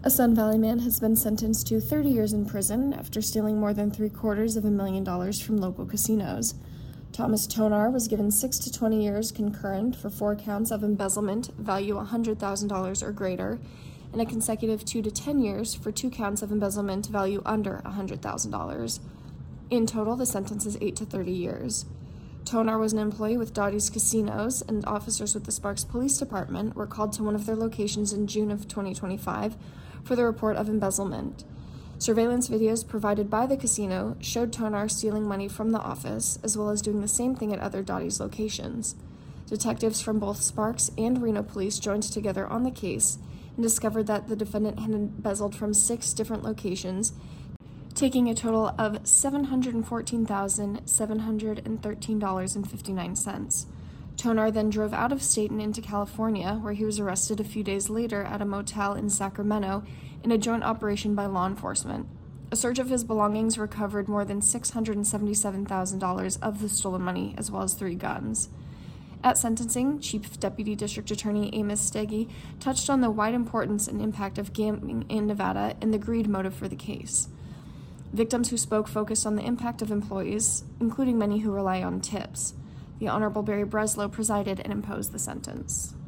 A Sun Valley man has been sentenced to 30 years in prison after stealing more than $750,000 from local casinos. Thomas Tonar was given 6 to 20 years concurrent for 4 counts of embezzlement, value $100,000 or greater, and a consecutive 2 to 10 years for 2 counts of embezzlement, value under $100,000. In total, the sentence is 8 to 30 years. Tonar was an employee with Dottie's Casinos, and officers with the Sparks Police Department were called to one of their locations in June of 2025 for the report of embezzlement. Surveillance videos provided by the casino showed Tonar stealing money from the office, as well as doing the same thing at other Dottie's locations. Detectives from both Sparks and Reno Police joined together on the case and discovered that the defendant had embezzled from 6 different locations, taking a total of $714,713.59. Tonar then drove out of state and into California, where he was arrested a few days later at a motel in Sacramento in a joint operation by law enforcement. A search of his belongings recovered more than $677,000 of the stolen money, as well as 3 guns. At sentencing, Chief Deputy District Attorney Amos Steggy touched on the wide importance and impact of gambling in Nevada and the greed motive for the case. Victims who spoke focused on the impact of employees, including many who rely on tips. The Honorable Barry Breslow presided and imposed the sentence.